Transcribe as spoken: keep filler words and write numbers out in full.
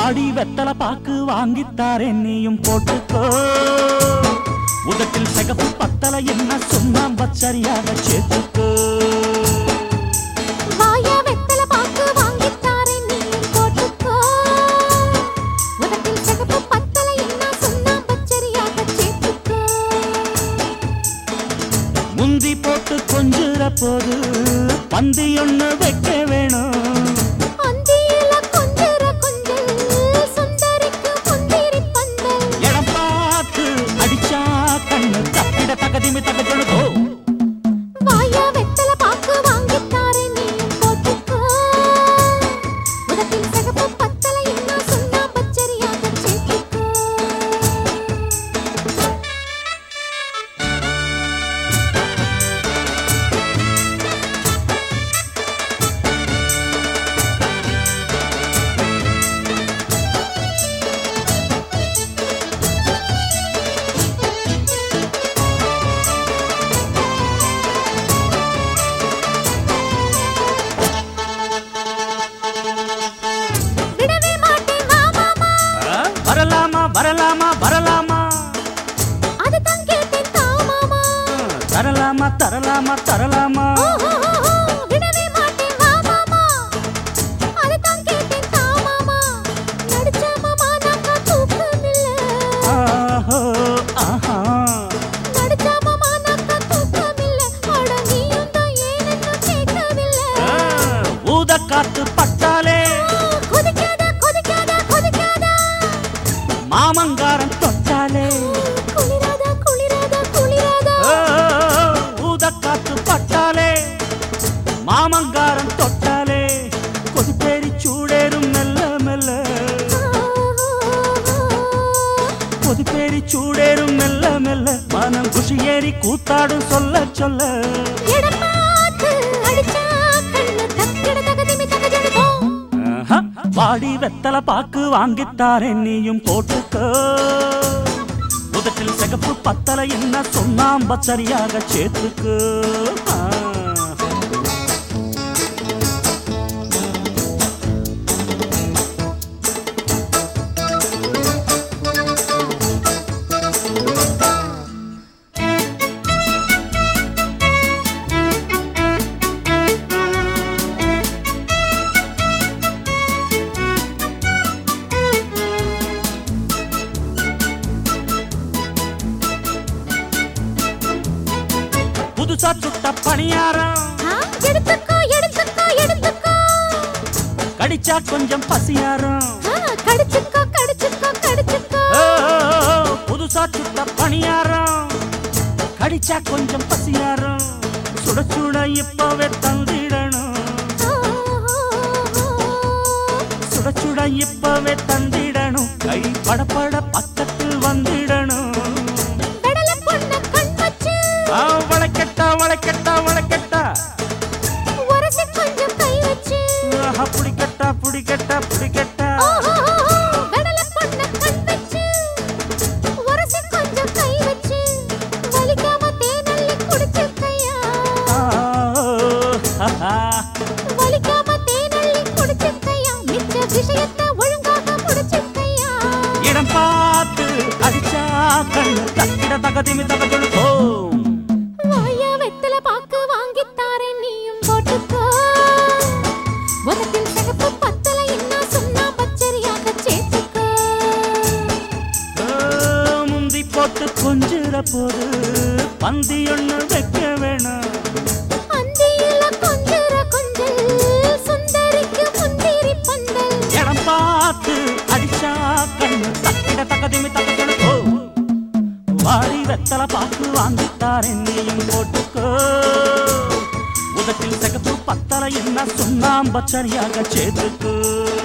வாடி வெத்தல பாக்கு வாங்கித்தாரே நீயும் போட்டுக்கோ உதட்டில் சிகப்பு பத்தல என்ன சொன்னாம் பச்சரியாக சேர்த்துக்கோ வாயா வெத்தல பாக்கு வாங்கித்தாரே நீயும் போட்டுக்கோ உதட்டில் சிகப்பு பத்தல என்ன சொன்னாம் பச்சரியாக சேர்த்துக்கோ முந்தி போட்டு கொஞ்சுற போது பந்தி ஒண்ணு வைக்க வேணும் தகதிமி தகஜொழுதோ வாயா வெத்தல பாக்கு வாங்கித்தாரே நீயும் போட்டுக்கோ உதட்டில் சிகப்பு பத்தல என்ன சொன்னா பச்சரியாக சேர்த்துக்கோ வரலாமா வரலாமா அது தான் கேட்டேன் தாமாமா தரலாமா தரலாமா தரலாமா விடவே மாட்டேன் மாமாமா அது தான் கேட்டேன் தாமாமா நடிச்ச மாமா நாக்க தூக்கமில்ல ஆஹோ ஆஹா நடிச்ச மாமா நாக்க தூக்கமில்ல அட நீயும் தான் ஏனென்னு கேட்கவில்லை ஊத காத்து பட்டாலே கொதிக்காத கொதிக்காத கொதிக்காத மாமங்காரன் தொட்டாலே குளிராதா குளிராதா குளிராதா ஊத காத்து பட்டாலே மாமங்காரன் தொட்டாலே கொதிப்பேரி சூடேறும் மெல்ல மெல்ல கொதிப்பேரி சூடேறும் மெல்ல மெல்ல மனம் குஷி ஏறி கூத்தாடும் சொல்ல சொல்ல வாடி வெத்தல பாக்கு வாங்கித்தாரே நீயும் போட்டுக்கோ உதட்டில் சிகப்பு பத்தல என்ன சொன்னாம் பச்சரியாக சேர்த்துக்கோ புதுசா சுட்ட பணியாரம் எடுத்துக்கோ எடுத்துக்கோ எடுத்துக்கோ கடிச்சா கொஞ்சம் பசியாரம் கடிச்சுக்கோ கடிச்சுக்கோ கடிச்சுக்கோ புதுசா சுட்ட பணியாரம் கடிச்சா கொஞ்சம் பசியாரம் சுட சுட இப்பவே தந்திடணும் சுட சுட இப்பவே தந்திடணும் கை படப்பட பக்கத்தில் வந்திடணும் வளைக்கட்டா வளைக்கட்டா வளைக்கட்டா உரசி கொஞ்சம் கை வச்சு புடிக்கட்டா புடிக்கட்டா புடிக்கட்டா கடல பொண்ண கண் வச்சு உரசி கொஞ்சம் கை வச்சு வலிக்காம தேனள்ளி குடிச்சிக்கையா வலிக்காம தேனள்ளி குடிச்சிக்கையா மிச்ச விஷயத்தை ஒழுங்காக முடிச்சிக்கையா இடம் பார்த்து அடிச்சா கண்ணு தக்கிட தகதிமி தகஜொழுதோ வாயா வெத்தல பாக்கு வாங்கித்தாரே நீயும் போட்டுக்கோ உதட்டில் சிகப்பு பத்தல என்ன சொன்னா பச்சரியாக சேர்த்துக்கோ முந்தி போட்டு கொஞ்சுற போது பந்தி ஒண்ணு வைக்க வேணும் அந்தியில கொஞ்சுற கொஞ்சல் சுந்தரிக்கு முந்திரி பந்தல் இடம் பார்த்து அடிச்சா கண்ணு தக்கிட தகதிமி தகஜொழுதோ வாடி வெத்தல பாக்கு வாங்கித்தாரே நீயும் போட்டுக்கோ உதட்டில் சிகப்பு பத்தல என்ன சொன்னாம் பச்சரியாக சேர்த்துக்கோ